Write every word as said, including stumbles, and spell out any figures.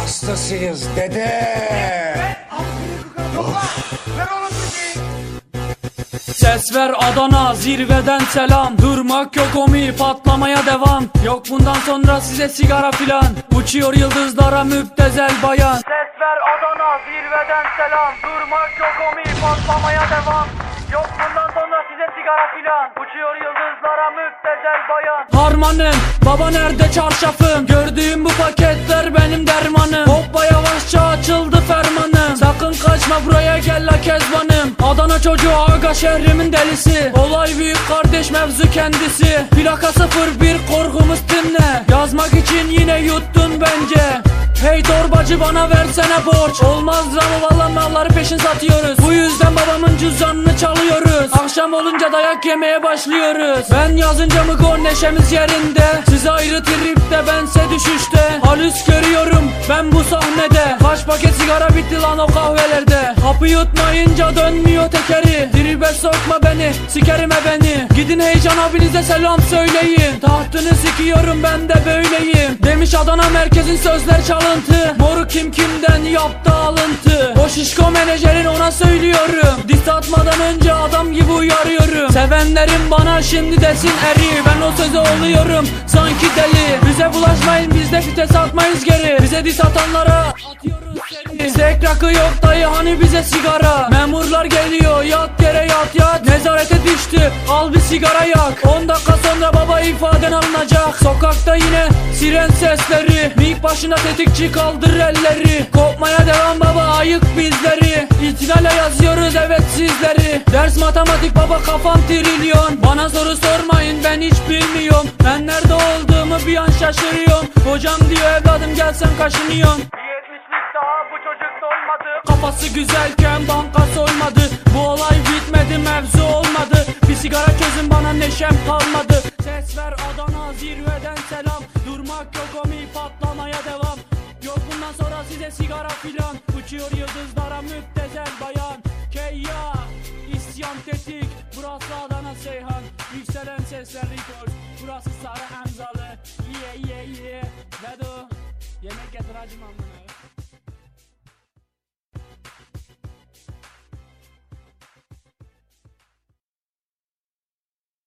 hastasıyız dede. Ses ver Adana, zirveden selam. Durmak yok omi, patlamaya devam. Yok bundan sonra size sigara filan. Uçuyor yıldızlara müptezel bayan. Ses ver Adana, zirveden selam. Durmak yok omi, patlamaya devam. Yok bundan sonra size sigara filan. Uçuyor yıldızlara müptezel bayan. Harmanım, baba nerede çarşafım? Gördüğüm bu paketler benim dermanım. Hoppa yavaşça açıldı fermanım. Sakın kaçma buraya gel la kezbanım. Adana çocuğu aga şehrimin delisi. Olay büyük kardeş mevzu kendisi. Plaka sıfır bir korkumuz dinle. Yazmak için yine yuttun bence. Hey torbacı bana versene borç. Olmaz ama valla malları peşin satıyoruz. Bu yüzden babamın cüzdanını çalıyoruz. Akşam olunca dayak yemeye başlıyoruz. Ben yazınca mı gol neşemiz yerinde. Siz ayrı tripte bense düşüşte. Halüs görüyorum ben bu sahnede. Kaç paket sigara bitti lan o kahvelerde. Hapı yutmayınca dönmüyor tekeri. Tribe sokma beni sikerim e beni. Gidin heyecan abinize selam söyleyin. Tahtını sikiyorum ben de böyleyim. Demiş Adana merkezin sözler çalıntı. Moru kim kimden yaptı alıntı. O şişko menajerin ona söylüyorum. Diss atmadan önce adam gibi uyarıyorum. Sevenlerim bana şimdi desin eri. Ben o söze oluyorum sanki deli. Bize bulaşmayın biz de fites atmayız geri. Bize diss atanlara atıyoruz seri. Sek rakı yok dayı hani bize sigara. Memurlar geliyor yat yere yat yat. Nezarete düştü al bir sigara yak. On dakika sonra baba ifaden alınacak. Sokakta yine siren sesleri. Mik başında tetikçi kaldır elleri. Kopmaya devam baba ayık bizleri. İtilale yazıyoruz evet sizleri. Ders matematik baba kafam trilyon. Bana soru sormayın ben hiç bilmiyorum. Ben nerede olduğumu bir an şaşırıyorum. Hocam diyor evladım gel sen kaşınıyorsun. Yetmişlik daha bu çocuk doymadı. Kafası güzelken banka soymadı. Bu olay bitmedi mevzu olmadı. Bir sigara çözün bana neşem kalmadı. Ses ver Adana zirveden selam. Durmak yok omi patlamaya devam. Yok bundan sonra size sigara filan. Uçuyor yıldızlara müptezel bayan. Keyya isyan tetik. Burası Adana Seyhan. Yükselen sesler record. Burası Sarı Emzalı. Yeah yeah yeah.